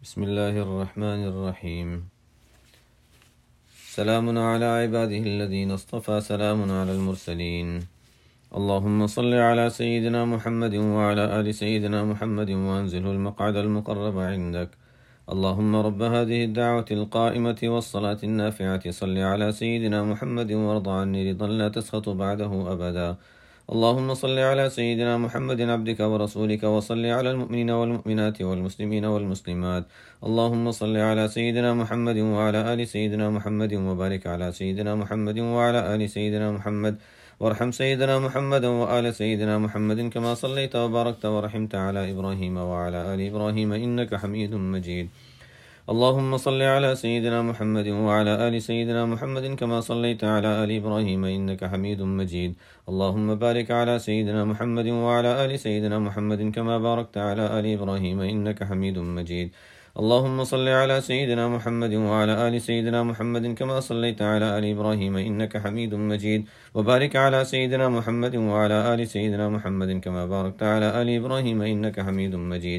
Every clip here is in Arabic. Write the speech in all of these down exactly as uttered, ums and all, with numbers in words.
بسم الله الرحمن الرحيم. سلام على عباده الذين اصطفى، سلام على المرسلين. اللهم صل على سيدنا محمد وعلى آل سيدنا محمد وأنزله المقعد المقرب عندك. اللهم رب هذه الدعوة القائمة والصلاة النافعة، صل على سيدنا محمد وارض عني رضا لا تسخط بعده أبدا. اللهم صل على سيدنا محمد عبدك ورسولك، وصل على المؤمنين والمؤمنات والمسلمين والمسلمات. اللهم صل على سيدنا محمد وعلى آل سيدنا محمد، وبارك على سيدنا محمد وعلى آل سيدنا محمد، وارحم سيدنا محمد وآل سيدنا محمد كما صليت وباركت ورحمت على إبراهيم وعلى آل إبراهيم إنك حميد مجيد. اللهم صل على سيدنا محمد وعلى آل سيدنا محمد كما صليت على آل إبراهيم إنك حميد مجيد. اللهم بارك على سيدنا محمد وعلى آل سيدنا محمد كما باركت على آل إبراهيم إنك حميد مجيد. اللهم صل على سيدنا محمد وعلى آل سيدنا محمد كما صليت على آل إبراهيم إنك حميد مجيد. وبارك على سيدنا محمد وعلى آل سيدنا محمد كما باركت على آل إبراهيم إنك حميد مجيد.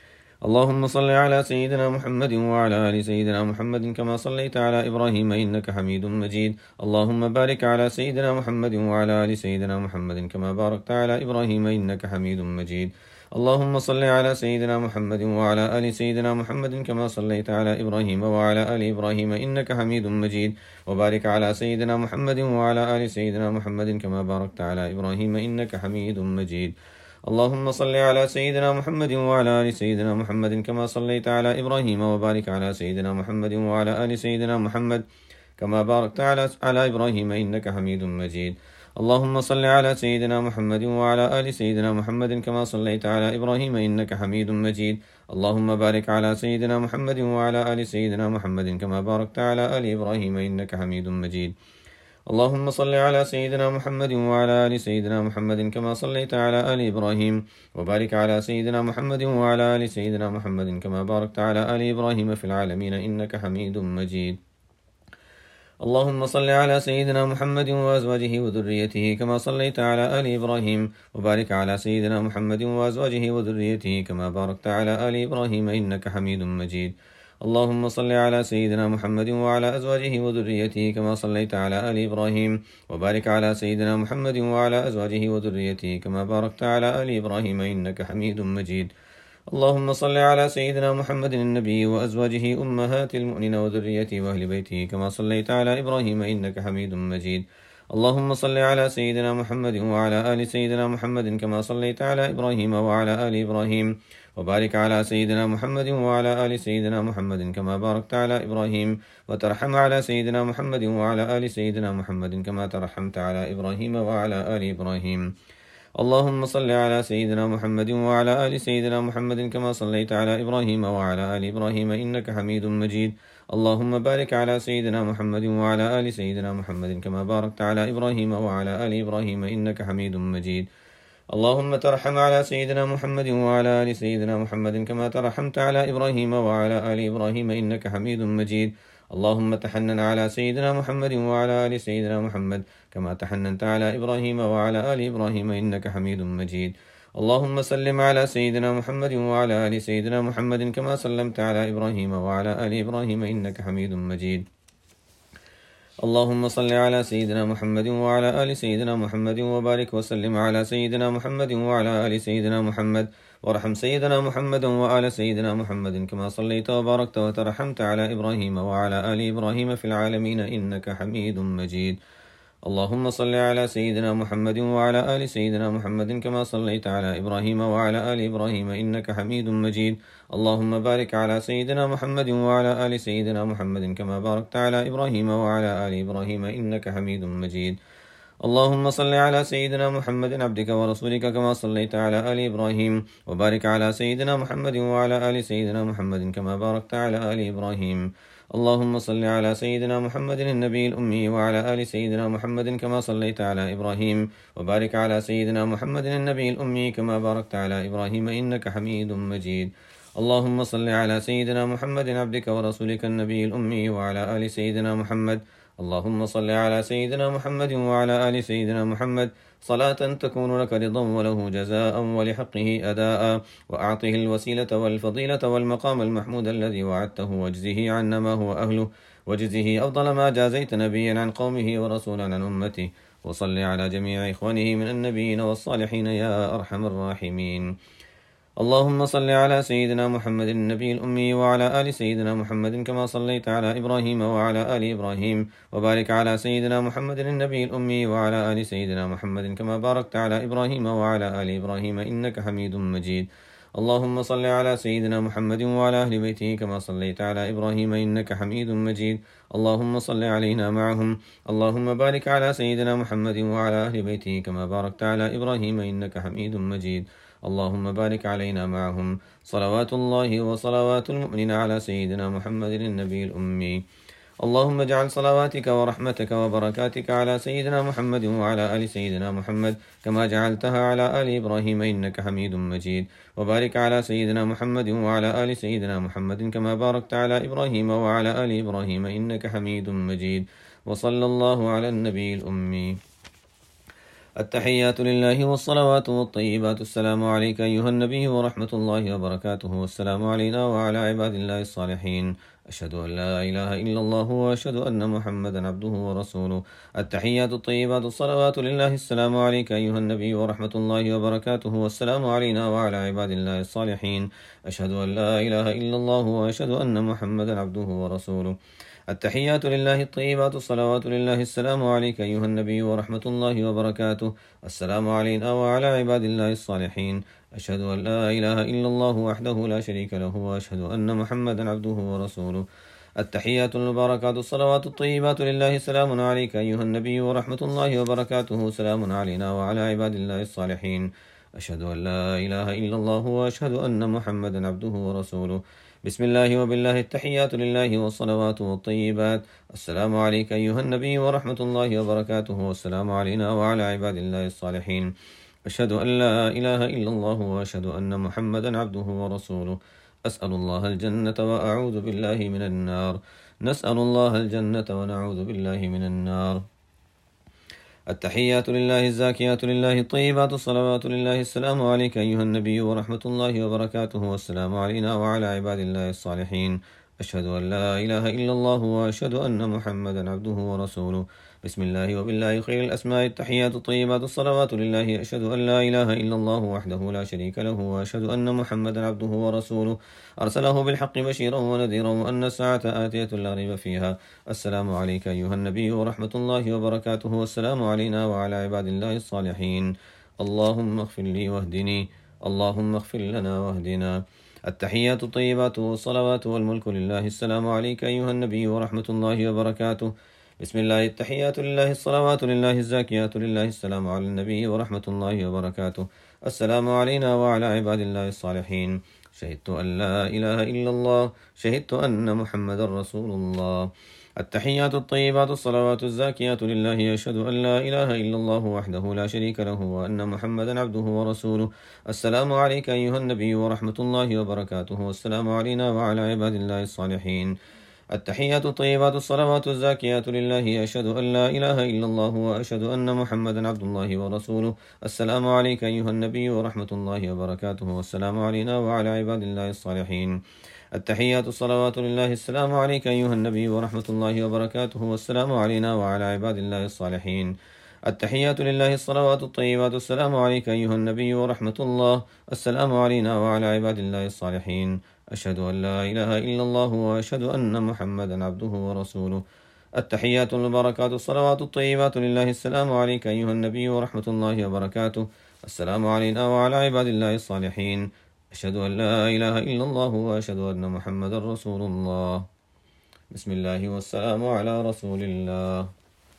اللهم صل على سيدنا محمد وعلى آل سيدنا محمد كما صليت على إبراهيم إنك حميد مجيد. اللهم بارك على سيدنا محمد وعلى آل سيدنا محمد كما باركت على إبراهيم إنك حميد مجيد. اللهم صل على سيدنا محمد وعلى آل سيدنا محمد كما صليت على إبراهيم وعلى آل إبراهيم إنك حميد مجيد. وبارك على سيدنا محمد وعلى آل سيدنا محمد كما باركت على إبراهيم إنك حميد مجيد. اللهم صل على سيدنا محمد وعلى آل سيدنا محمد كما صليت على إبراهيم، وبارك على سيدنا محمد وعلى آل سيدنا محمد كما باركت على على إبراهيم إنك حميد مجيد. اللهم صل على سيدنا محمد وعلى آل سيدنا محمد كما صليت على إبراهيم إنك حميد مجيد. اللهم بارك على سيدنا محمد وعلى آل سيدنا محمد كما باركت على آل إبراهيم إنك حميد مجيد. اللهم صل على سيدنا محمد وعلى آل سيدنا محمد كما صليت على آل إبراهيم، وبارك على سيدنا محمد وعلى آل سيدنا محمد كما باركت على آل إبراهيم في العالمين إنك حميد مجيد. اللهم صل على سيدنا محمد وأزواجه وذريته كما صليت على آل إبراهيم، وبارك على سيدنا محمد وأزواجه وذريته كما باركت على آل إبراهيم إنك حميد مجيد. اللهم صل على سيدنا محمد وعلى أزواجه وذريته كما صليت على آل إبراهيم، وبارك على سيدنا محمد وعلى أزواجه وذريته كما باركت على آل إبراهيم إنك حميد مجيد. اللهم صل على سيدنا محمد النبي وأزواجه أمهات المؤمنين وذريته وأهل بيته كما صليت على إبراهيم إنك حميد مجيد. اللهم صل على سيدنا محمد وعلى آل سيدنا محمد كما صليت على إبراهيم وعلى آل إبراهيم، وبارك على سيدنا محمد وعلى آل سيدنا محمد كما باركت على إبراهيم، وترحم على سيدنا محمد وعلى آل سيدنا محمد كما ترحمت على إبراهيم وعلى آل إبراهيم. اللهم صل على سيدنا محمد وعلى آل سيدنا محمد كما صليت على إبراهيم وعلى آل إبراهيم إنك حميد مجيد. اللهم بارك على سيدنا محمد وعلى آل سيدنا محمد كما باركت على إبراهيم وعلى آل إبراهيم إنك حميد مجيد. اللهم ترحم على سيدنا محمد وعلى آل سيدنا محمد كما ترحمت على إبراهيم وعلى آل إبراهيم إنك حميد مجيد. اللهم تحنن على سيدنا محمد وعلى آل سيدنا محمد كما تحننت على إبراهيم وعلى آل إبراهيم إنك حميد مجيد. اللهم سلم على سيدنا محمد وعلى آل سيدنا محمد كما سلمت على إبراهيم وعلى آل إبراهيم إنك حميد مجيد. اللهم صل على سيدنا محمد وعلى آل سيدنا محمد، وبارك وسلم على سيدنا محمد وعلى آل سيدنا محمد، وارحم سيدنا محمد وآل سيدنا محمد كما صليت وباركت وترحمت على إبراهيم وعلى آل إبراهيم في العالمين إنك حميد مجيد. اللهم صل على سيدنا محمد وعلى آل سيدنا محمد كما صليت على إبراهيم وعلى آل إبراهيم إنك حميد مجيد. اللهم بارك على سيدنا محمد وعلى آل سيدنا محمد كما باركت على إبراهيم وعلى آل إبراهيم إنك حميد مجيد. اللهم صل على سيدنا محمد عبدك ورسولك كما صليت على آل إبراهيم، وبارك على سيدنا محمد وعلى آل سيدنا محمد كما باركت على آل إبراهيم. اللهم صل على سيدنا محمد النبي الأمي وعلى آل سيدنا محمد كما صليت على إبراهيم، وبارك على سيدنا محمد النبي الأمي كما باركت على إبراهيم إنك حميد مجيد. اللهم صل على سيدنا محمد عبدك ورسولك النبي الأمي وعلى آل سيدنا محمد. اللهم صل على سيدنا محمد وعلى آل سيدنا محمد صلاة تكون لك رضا وله جزاء ولحقه أداء، وأعطه الوسيلة والفضيلة والمقام المحمود الذي وعدته، واجزه عنا ما هو أهله، وجزه أفضل ما جازيت نبيا عن قومه ورسولا عن أمته. وصل على جميع إخوانه من النبيين والصالحين يا أرحم الراحمين. اللهم صل على سيدنا محمد النبي الأمي وعلى آل سيدنا محمد كما صليت على إبراهيم وعلى آل إبراهيم، وبارك على سيدنا محمد النبي الأمي وعلى آل سيدنا محمد كما باركت على إبراهيم وعلى آل إبراهيم إنك حميد مجيد. اللهم صل على سيدنا محمد وعلى أهل بيته كما صليت على إبراهيم إنك حميد مجيد. اللهم صل علينا معهم. اللهم بارك على سيدنا محمد وعلى أهل بيته كما باركت على إبراهيم إنك حميد مجيد. اللهم بارك علينا معهم. صلوات الله وصلوات المؤمنين على سيدنا محمد النبي الأمي. اللهم اجعل صلواتك ورحمتك وبركاتك على سيدنا محمد وعلى آل سيدنا محمد كما جعلتها على آل إبراهيم إنك حميد مجيد. وبارك على سيدنا محمد وعلى آل سيدنا محمد كما باركت على إبراهيم وعلى آل إبراهيم إنك حميد مجيد. وصلى الله على النبي الأمي. التحيات لله والصلوات والطيبات. السلام عليك أيها النبي ورحمة الله وبركاته، والسلام علينا وعلى عباد الله الصالحين. أشهد أن لا إله إلا الله وأشهد أن محمدا عبده ورسوله. التحيات الطيبات الصلوات لله. السلام عليك أيها النبي ورحمة الله وبركاته، والسلام علينا وعلى عباد الله الصالحين. أشهد أن لا إله إلا الله وأشهد أن محمدا عبده ورسوله. التحيات لله الطيبات الصلوات لله. السلام عليك أيها النبي ورحمة الله وبركاته. السلام علينا وعلى عباد الله الصالحين. أشهد أن لا إله إلا الله وحده لا شريك له، وأشهد أن محمدا عبده ورسوله. التحيات المباركات الصلوات الطيبات لله. السلام عليك أيها النبي ورحمة الله وبركاته. سلام علينا وعلى عباد الله الصالحين. أشهد أن لا إله إلا الله وأشهد أن محمدا عبده ورسوله. بسم الله وبالله. التحيات لله والصلوات والطيبات. السلام عليك أيها النبي ورحمة الله وبركاته، والسلام علينا وعلى عباد الله الصالحين. أشهد أن لا إله إلا الله وأشهد أن محمدا عبده ورسوله. أسأل الله الجنة وأعوذ بالله من النار. نسأل الله الجنة ونعوذ بالله من النار. التحيات لله الزاكيات لله الطيبات الصلوات لله. السلام عليك أيها النبي ورحمة الله وبركاته، والسلام علينا وعلى عباد الله الصالحين. أشهد أن لا إله إلا الله وأشهد أن محمدا عبده ورسوله. بسم الله وبالله خير الأسماء. التحيات الطيبات الصلوات لله. أشهد أن لا إله إلا الله وحده لا شريك له، وأشهد أن محمدا عبده ورسوله. أرسله بالحق بشيرا ونذيرا وأن الساعة آتية لا ريب فيها. السلام عليك أيها النبي ورحمة الله وبركاته، والسلام علينا وعلى عباد الله الصالحين. اللهم اغفر لي واهدني. اللهم اغفر لنا واهدنا. التحيات الطيبات والصلوات والملك لله. السلام عليك أيها النبي ورحمة الله وبركاته. بسم الله. التحيات لله الصلوات لله الزاكيات لله. السلام على النبي ورحمة الله وبركاته. السلام علينا وعلى عباد الله الصالحين. شهدت أن لا إله إلا الله. شهدت أن محمد رسول الله. التحيات الطيبات الصلوات الزاكيات لله. أشهد أن لا إله إلا الله وحده لا شريك له، وأن محمدا عبده ورسوله. السلام عليك أيها النبي ورحمة الله وبركاته، والسلام علينا وعلى عباد الله الصالحين. التحيات الطيبات الصلوات الزاكيات لله. أشهد أن لا إله إلا الله وأشهد أن محمدا عبد الله ورسوله. السلام عليك أيها النبي ورحمة الله وبركاته، والسلام علينا وعلى عباد الله الصالحين. التحيات الصلوات لله. السلام عليك أيها النبي ورحمة الله وبركاته، والسلام علينا وعلى عباد الله الصالحين. التحيات لله الصلوات الطيبات. السلام عليك أيها النبي ورحمة الله. السلام علينا وعلى عباد الله الصالحين. أشهد أن لا إله إلا الله وأشهد أن محمدا عبده ورسوله. التحيات المباركات الصلوات الطيبات لله. السلام عليك أيها النبي ورحمة الله وبركاته. السلام علينا وعلى عباد الله الصالحين. أشهد أن لا إله إلا الله وأشهد أن محمدا رسول الله. بسم الله والسلام على رسول الله.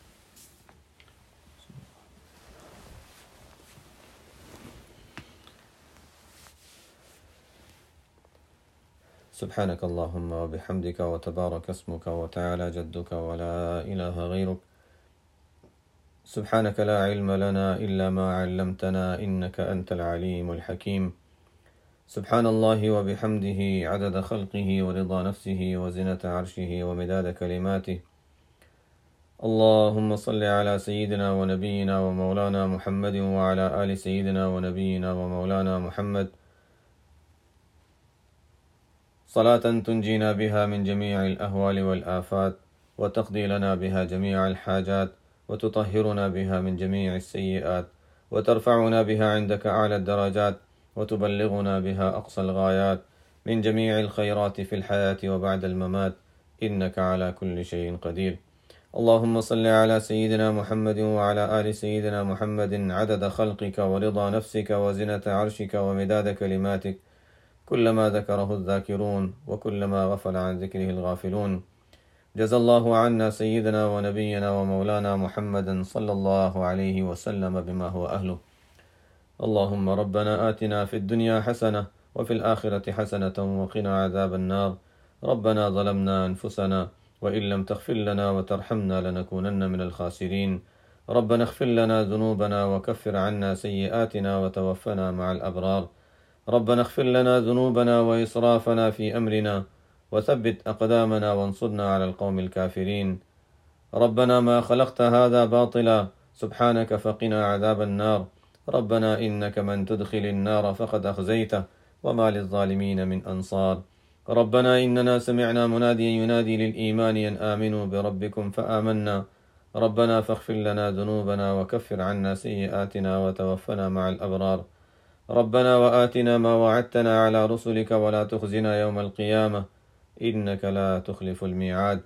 سبحانك اللهم وبحمدك وتبارك اسمك وتعالى جدك ولا إله غيرك. سبحانك لا علم لنا إلا ما علمتنا إنك أنت العليم الحكيم. سبحان الله وبحمده عدد خلقه ورضا نفسه وزنة عرشه ومداد كلماته. اللهم صل على سيدنا ونبينا ومولانا محمد وعلى آل سيدنا ونبينا ومولانا محمد صلاة تنجينا بها من جميع الأهوال والآفات وتقضي لنا بها جميع الحاجات وتطهرنا بها من جميع السيئات وترفعنا بها عندك أعلى الدرجات وتبلغنا بها أقصى الغايات من جميع الخيرات في الحياة وبعد الممات إنك على كل شيء قدير. اللهم صل على سيدنا محمد وعلى آل سيدنا محمد عدد خلقك ورضا نفسك وزنة عرشك ومداد كلماتك كلما ذكره الذاكرون وكلما غفل عن ذكره الغافلون. جزى الله عنا سيدنا ونبينا ومولانا محمدا صلى الله عليه وسلم بما هو أهله. اللهم ربنا آتنا في الدنيا حسنة وفي الآخرة حسنة وقنا عذاب النار. ربنا ظلمنا أنفسنا وإن لم تغفر لنا وترحمنا لنكونن من الخاسرين. ربنا اغفر لنا ذنوبنا وكفر عنا سيئاتنا وتوفنا مع الأبرار. ربنا اغفر لنا ذنوبنا وإسرافنا في أمرنا وثبت أقدامنا وانصرنا على القوم الكافرين. ربنا ما خلقت هذا باطلا سبحانك فقنا عذاب النار. ربنا إنك من تدخل النار فقد أخزيته وما للظالمين من أنصار. ربنا إننا سمعنا مناديا ينادي للإيمان أن آمنوا بربكم فآمنا. ربنا فاغفر لنا ذنوبنا وكفر عنا سيئاتنا وتوفنا مع الأبرار. ربنا وآتنا ما وعدتنا على رسلك ولا تخزنا يوم القيامة إنك لا تخلف الميعاد.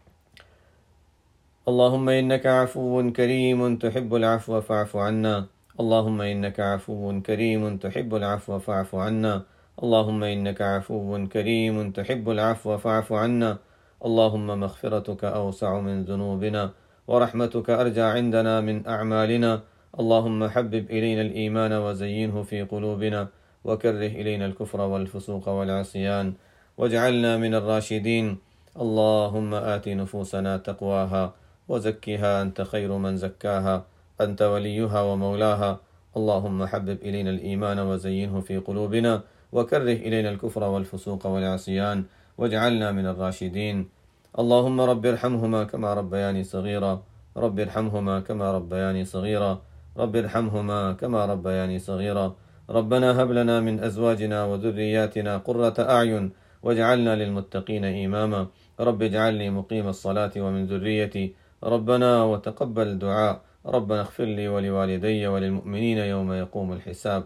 اللهم إنك عفو كريم تحب العفو فاعف عنا. اللهم إنك عفو كريم تحب العفو فاعف عنا. اللهم إنك عفو كريم تحب العفو فاعف عنا. اللهم مغفرتك أوسع من ذنوبنا ورحمتك أرجى عندنا من أعمالنا. اللهم حبب إلينا الإيمان وزينه في قلوبنا وكره إلينا الكفر والفسوق والعصيان واجعلنا من الراشدين. اللهم آت نفوسنا تقواها وزكها أنت خير من زكاها أنت وليها ومولاها. اللهم حبب إلينا الإيمان وزينه في قلوبنا وكره إلينا الكفر والفسوق والعصيان واجعلنا من الراشدين. اللهم رب ارحمهما كما ربياني صغيرا. رب ارحمهما كما ربياني صغيرا. رب ارحمهما كما ربياني صغيرا. ربنا هب لنا من أزواجنا وذرياتنا قرة أعين واجعلنا للمتقين إماما. رب اجعلني مقيم الصلاة ومن ذريتي. ربنا وتقبل دعاء. ربنا اغفر لي ولوالدي وللمؤمنين يوم يقوم الحساب.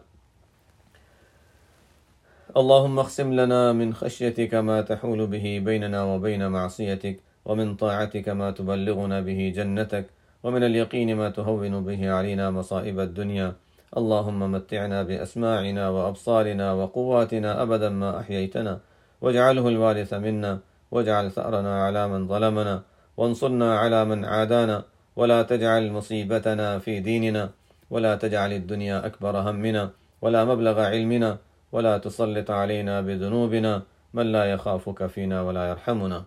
اللهم اقسم لنا من خشيتك ما تحول به بيننا وبين معصيتك ومن طاعتك ما تبلغنا به جنتك ومن اليقين ما تهون به علينا مصائب الدنيا. اللهم متعنا بأسماعنا وأبصارنا وقواتنا أبدا ما أحييتنا واجعله الوارث منا واجعل ثأرنا على من ظلمنا وانصرنا على من عادانا ولا تجعل مصيبتنا في ديننا ولا تجعل الدنيا أكبر همنا ولا مبلغ علمنا ولا تسلط علينا بذنوبنا من لا يخافك فينا ولا يرحمنا.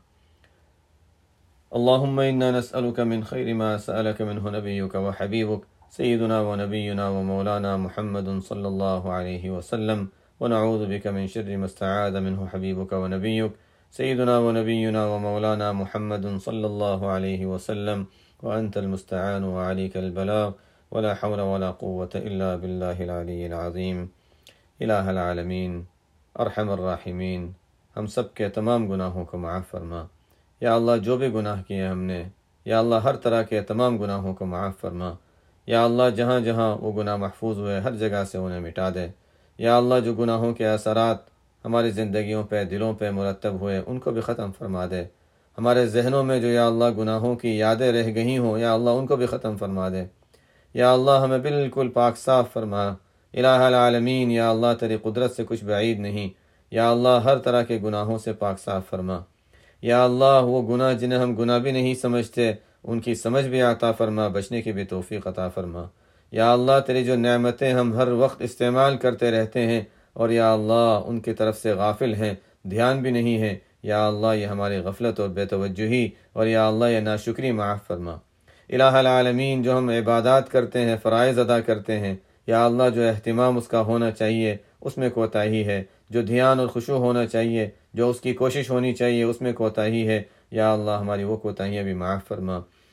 اللهم إنا نسألك من خير ما سألك منه نبيك وحبيبك سيدنا ونبينا ومولانا محمد صلى الله عليه وسلم ونعوذ بك من شر ما استعاذ منه حبيبك ونبيك سيدنا ونبينا ومولانا محمد صلى الله عليه وسلم وأنت المستعان وعليك البلاغ ولا حول ولا قوة إلا بالله العلي العظيم. الہ العالمین ارحم الراحمین ہم سب کے تمام گناہوں کو معاف فرما. یا اللہ جو بھی گناہ کیے ہم نے، یا اللہ ہر طرح کے تمام گناہوں کو معاف فرما. یا اللہ جہاں جہاں وہ گناہ محفوظ ہوئے ہر جگہ سے انہیں مٹا دے. یا اللہ جو گناہوں کے اثرات ہماری زندگیوں پہ دلوں پہ مرتب ہوئے ان کو بھی ختم فرما دے. ہمارے ذہنوں میں جو یا اللہ گناہوں کی یادیں رہ گئی ہوں یا اللہ ان کو بھی ختم فرما دے. یا اللہ ہمیں بالکل پاک صاف فرما. الہ العالمین یا اللہ تیری قدرت سے کچھ بعید نہیں. یا اللہ ہر طرح کے گناہوں سے پاک صاف فرما. یا اللہ وہ گناہ جنہیں ہم گناہ بھی نہیں سمجھتے ان کی سمجھ بھی عطا فرما، بچنے کی بھی توفیق عطا فرما. یا اللہ تیری جو نعمتیں ہم ہر وقت استعمال کرتے رہتے ہیں اور یا اللہ ان کی طرف سے غافل ہیں، دھیان بھی نہیں ہے، یا اللہ یہ ہماری غفلت اور بے توجہی اور یا اللہ یہ ناشکری معاف فرما. الہ العالمین جو ہم عبادات کرتے ہیں، فرائض ادا کرتے ہیں، یا اللہ جو اہتمام اس کا ہونا چاہیے اس میں کوتاہی ہے، جو دھیان اور خشوع ہونا چاہیے، جو اس کی کوشش ہونی چاہیے اس میں کوتاہی ہے. یا اللہ ہماری وہ کوتاہیاں بھی معاف فرما.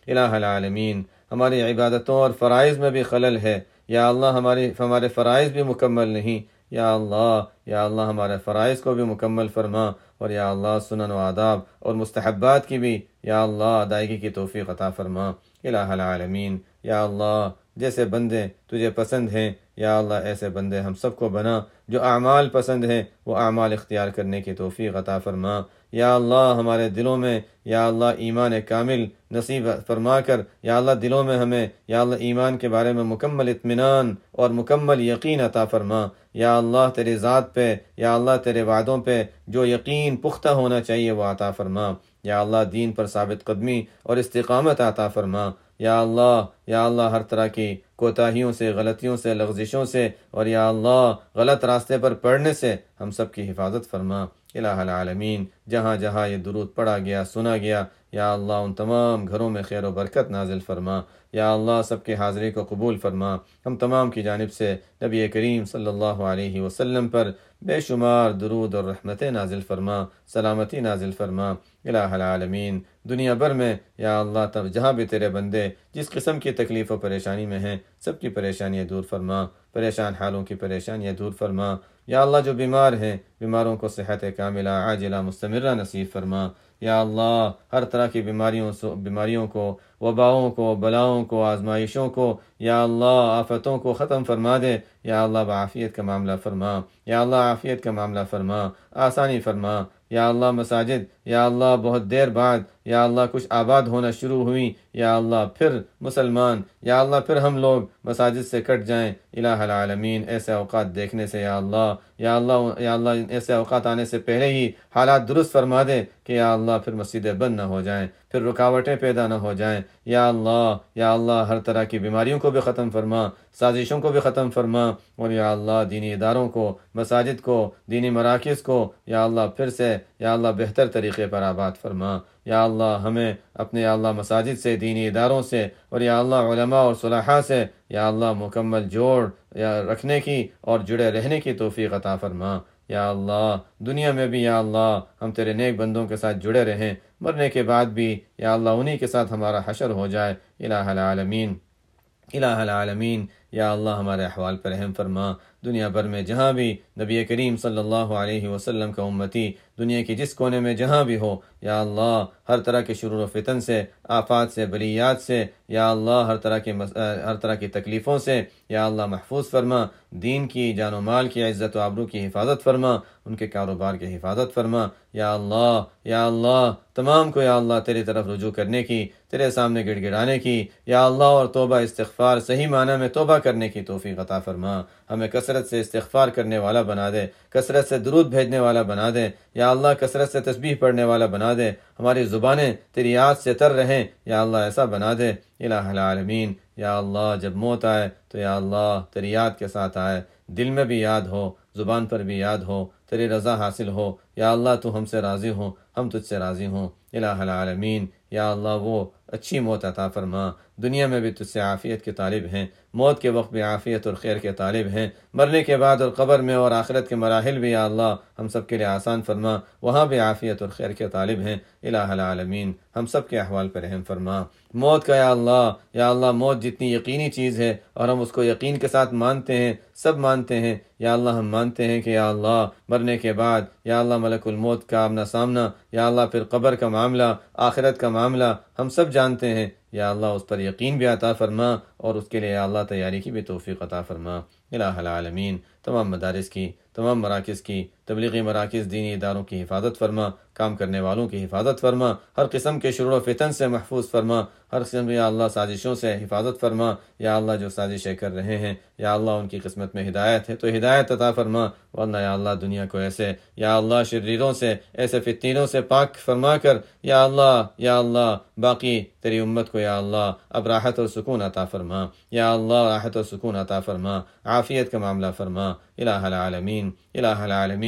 الہ العالمین ہماری عبادتوں اور فرائض میں بھی خلل ہے، یا اللہ ہماری ہمارے فرائض بھی مکمل نہیں، یا اللہ یا اللہ ہمارے فرائض کو بھی مکمل فرما، اور یا اللہ سنن و آداب اور مستحبات کی بھی یا اللہ ادائیگی کی توفیق عطا فرما الہ العالمین۔ یا اللہ جیسے بندے تجھے پسند ہیں یا اللہ ایسے بندے ہم سب کو بنا، جو اعمال پسند ہیں وہ اعمال اختیار کرنے کی توفیق عطا فرما۔ یا اللہ ہمارے دلوں میں یا اللہ ایمان کامل نصیب فرما کر یا اللہ دلوں میں ہمیں یا اللہ ایمان کے بارے میں مکمل اطمینان اور مکمل یقین عطا فرما۔ یا اللہ تیری ذات پہ یا اللہ تیرے وعدوں پہ جو یقین پختہ ہونا چاہیے وہ عطا فرما۔ یا اللہ دین پر ثابت قدمی اور استقامت عطا فرما۔ یا اللہ یا اللہ ہر طرح کی کوتاہیوں سے، غلطیوں سے، لغزشوں سے اور یا اللہ غلط راستے پر پڑنے سے ہم سب کی حفاظت فرما الہ العالمین۔ جہاں جہاں یہ درود پڑھا گیا، سنا گیا، یا اللہ ان تمام گھروں میں خیر و برکت نازل فرما۔ یا اللہ سب کی حاضری کو قبول فرما۔ ہم تمام کی جانب سے نبی کریم صلی اللہ علیہ وسلم پر بے شمار درود اور رحمتیں نازل فرما، سلامتی نازل فرما الہ العالمین۔ دنیا بھر میں یا اللہ تب جہاں بھی تیرے بندے جس قسم کی تکلیف و پریشانی میں ہیں، سب کی پریشانیاں دور فرما، پریشان حالوں کی پریشانیاں دور فرما۔ یا اللہ جو بیمار ہیں، بیماروں کو صحت کاملہ عاجلہ مستمرہ نصیب فرما۔ یا اللہ ہر طرح کی بیماریوں بیماریوں کو، وباؤں کو، بلاؤں کو، آزمائشوں کو یا اللہ آفتوں کو ختم فرما دے۔ یا اللہ بعافیت کا معاملہ فرما، یا اللہ عافیت کا معاملہ فرما، آسانی فرما۔ یا اللہ مساجد یا اللہ بہت دیر بعد یا اللہ کچھ آباد ہونا شروع ہوئی، یا اللہ پھر مسلمان یا اللہ پھر ہم لوگ مساجد سے کٹ جائیں الہ العالمین۔ ایسے اوقات دیکھنے سے یا اللہ یا اللہ یا اللہ ایسے اوقات آنے سے پہلے ہی حالات درست فرما دے کہ یا اللہ پھر مسجدیں بند نہ ہو جائیں، پھر رکاوٹیں پیدا نہ ہو جائیں۔ یا اللہ یا اللہ ہر طرح کی بیماریوں کو بھی ختم فرما، سازشوں کو بھی ختم فرما، اور یا اللہ دینی اداروں کو، مساجد کو، دینی مراکز کو یا اللہ پھر سے یا اللہ بہتر طریقے پر آباد فرما۔ یا اللہ ہمیں اپنے یا اللہ مساجد سے، دینی اداروں سے اور یا اللہ علماء اور صلحاء سے یا اللہ مکمل جوڑ یا رکھنے کی اور جڑے رہنے کی توفیق عطا فرما۔ یا اللہ دنیا میں بھی یا اللہ ہم تیرے نیک بندوں کے ساتھ جڑے رہیں، مرنے کے بعد بھی یا اللہ انہی کے ساتھ ہمارا حشر ہو جائے الہ العالمین۔ الہ العالمین یا اللہ ہمارے احوال پر رحم فرما۔ دنیا بھر میں جہاں بھی نبی کریم صلی اللہ علیہ وسلم کا امتی دنیا کی جس کونے میں جہاں بھی ہو یا اللہ ہر طرح کے شرور و فتن سے، آفات سے، بلیات سے یا اللہ ہر طرح کے مس... ہر طرح کی تکلیفوں سے یا اللہ محفوظ فرما۔ دین کی، جان و مال کی، عزت و آبرو کی حفاظت فرما، ان کے کاروبار کی حفاظت فرما۔ یا اللہ یا اللہ تمام کو یا اللہ تیری طرف رجوع کرنے کی، تیرے سامنے گڑ گڑانے کی یا اللہ اور توبہ استغفار صحیح معنی میں توبہ کرنے کی توفیق عطا فرما۔ ہمیں کثرت سے استغفار کرنے والا بنا دے، کثرت سے درود بھیجنے والا بنا دے یا اللہ کثرت سے تسبیح پڑھنے والا بنا دے۔ ہماری زبانیں تیری یاد سے تر رہیں یا اللہ ایسا بنا دے الہ العالمین۔ یا اللہ جب موت آئے تو یا اللہ تیری یاد کے ساتھ آئے، دل میں بھی یاد ہو، زبان پر بھی یاد ہو، تیری رضا حاصل ہو یا اللہ تو ہم سے راضی ہو، ہم تجھ سے راضی ہوں الہ العالمین۔ یا اللہ وہ اچھی موت عطا فرما، دنیا میں بھی تجھ سے عافیت کے طالب ہیں، موت کے وقت بھی عافیت اور خیر کے طالب ہیں، مرنے کے بعد اور قبر میں اور آخرت کے مراحل بھی یا اللہ ہم سب کے لیے آسان فرما، وہاں بھی عافیت اور خیر کے طالب ہیں الہ العالمین۔ ہم سب کے احوال پر رحم فرما۔ موت کا یا اللہ یا اللہ موت جتنی یقینی چیز ہے اور ہم اس کو یقین کے ساتھ مانتے ہیں، سب مانتے ہیں یا اللہ ہم مانتے ہیں کہ یا اللہ مرنے کے بعد یا اللہ ملک الموت کا آمنا سامنا یا اللہ پھر قبر کا معاملہ، آخرت کا معاملہ ہم سب جانتے ہیں یا اللہ اس پر یقین بھی عطا فرما اور اس کے لیے یا اللہ تیاری کی بھی توفیق عطا فرما الہ العالمین۔ تمام مدارس کی، تمام مراکز کی، تبلیغی مراکز، دینی اداروں کی حفاظت فرما، کام کرنے والوں کی حفاظت فرما، ہر قسم کے شرور و فتن سے محفوظ فرما، ہر قسم یا اللہ سازشوں سے حفاظت فرما۔ یا اللہ جو سازشیں کر رہے ہیں یا اللہ ان کی قسمت میں ہدایت ہے تو ہدایت عطا فرما، ورنہ یا اللہ دنیا کو ایسے یا اللہ شریروں سے، ایسے فتنوں سے پاک فرما کر یا اللہ یا اللہ باقی تیری امت کو یا اللہ اب راحت اور سکون عطا فرما۔ یا اللہ راحت اور سکون عطا فرما، عافیت کا معاملہ فرما الہ العالمین۔ الہ العالمین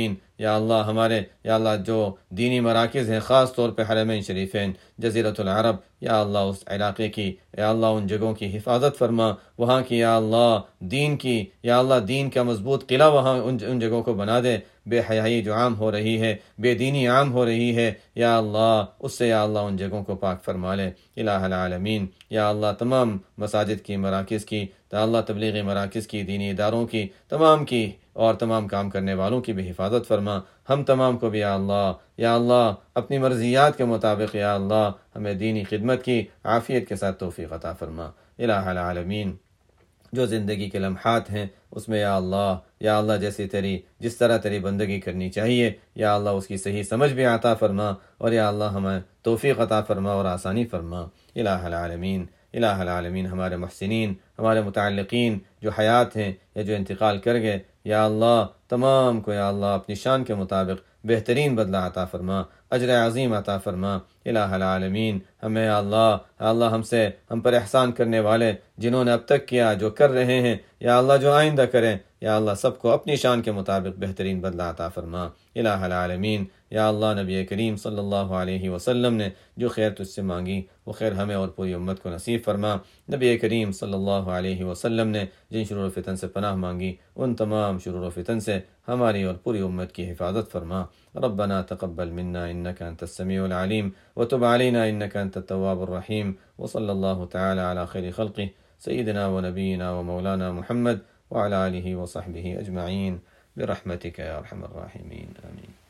العالمین یا اللہ ہمارے یا اللہ جو دینی مراکز ہیں، خاص طور پہ حرمین شریفین، جزیرۃ العرب، یا اللہ اس علاقے کی یا اللہ ان جگہوں کی حفاظت فرما، وہاں کی یا اللہ دین کی یا اللہ دین کا مضبوط قلعہ وہاں ان ان جگہوں کو بنا دے۔ بے حیائی جو عام ہو رہی ہے، بے دینی عام ہو رہی ہے، یا اللہ اس سے یا اللہ ان جگہوں کو پاک فرما لے الہ العالمین۔ یا اللہ تمام مساجد کی، مراکز کی، یا اللہ تبلیغی مراکز کی، دینی اداروں کی، تمام کی اور تمام کام کرنے والوں کی بھی حفاظت فرما، ہم تمام کو بھی یا اللہ یا اللہ اپنی مرضیات کے مطابق یا اللہ ہمیں دینی خدمت کی عافیت کے ساتھ توفیق عطا فرما الہ العالمین۔ جو زندگی کے لمحات ہیں اس میں یا اللہ یا اللہ جیسی تیری جس طرح تیری بندگی کرنی چاہیے یا اللہ اس کی صحیح سمجھ بھی عطا فرما، اور یا اللہ ہمیں توفیق عطا فرما اور آسانی فرما الہ العالمین۔ الہ العالمین ہمارے محسنین، ہمارے متعلقین جو حیات ہیں یا جو انتقال کر گئے، یا اللہ تمام کو یا اللہ اپنی شان کے مطابق بہترین بدلہ عطا فرما، اجر عظیم عطا فرما الہ العالمین۔ ہمیں یا اللہ یا اللہ ہم سے ہم پر احسان کرنے والے جنہوں نے اب تک کیا، جو کر رہے ہیں، یا اللہ جو آئندہ کریں، یا اللہ سب کو اپنی شان کے مطابق بہترین بدلہ عطا فرما الہ العالمین۔ یا اللہ نبی کریم صلی اللہ علیہ وسلم نے جو خیر تجھ سے مانگی وہ خیر ہمیں اور پوری امت کو نصیب فرما۔ نبی کریم صلی اللہ علیہ وسلم نے جن شرور و فتن سے پناہ مانگی ان تمام شرور و فتن سے ہماری اور پوری امت کی حفاظت فرما۔ ربنا تقبل منا انك انت السميع العليم وتب علينا انك انت التواب الرحيم، وصلى الله تعالى على خير خلقه سيدنا ونبينا ومولانا محمد وعلى آله وصحبه أجمعين برحمتك يا أرحم الراحمين آمين۔